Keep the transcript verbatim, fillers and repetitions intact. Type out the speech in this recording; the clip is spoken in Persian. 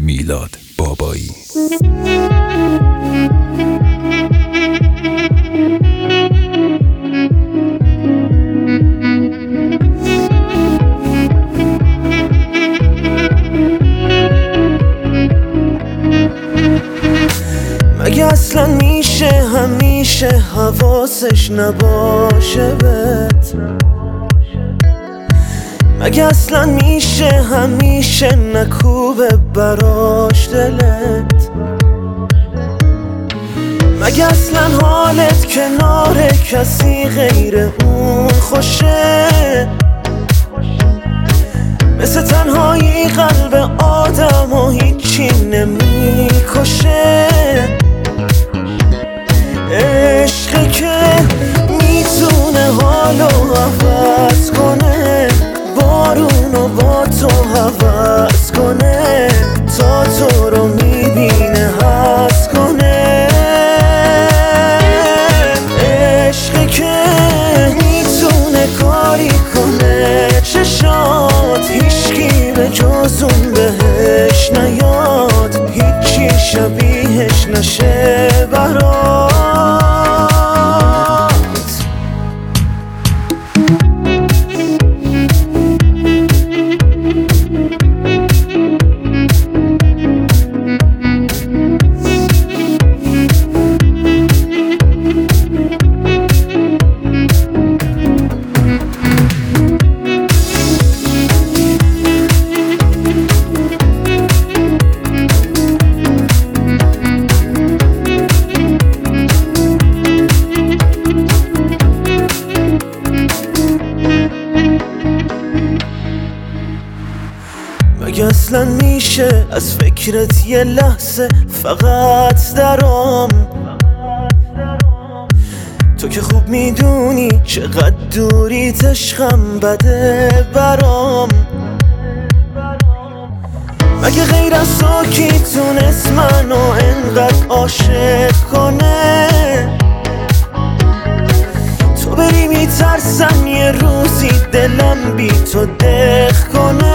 میلاد بابایی. مگه اصلا میشه همیشه حواسش نباشه بهت؟ مگه اصلا میشه همیشه نکوبه براش دلت؟ مگه اصلا حالت کنار کسی غیر اون خوشه؟ مثل تنهایی قلب آدم و هیچی نمیکشه. عشقی که میتونه حالو عوض کنه، بارونو با تو عوض کنه، تا تو رو میبینه حس کنه. عشقی که میتونه کاری کنه چشات هیچکی به جز اون بهش نیاد، هیچی شبیهش نشه برات. مگه اصلا میشه از فکرت یه لحظه فقط درام؟ تو که خوب میدونی چقدر دوری عشقم بده برام. مگه غیر از تو کی تونست منو انقدر عاشق کنه؟ تو بری میترسم یه روزی دلم بی تو دق کنه.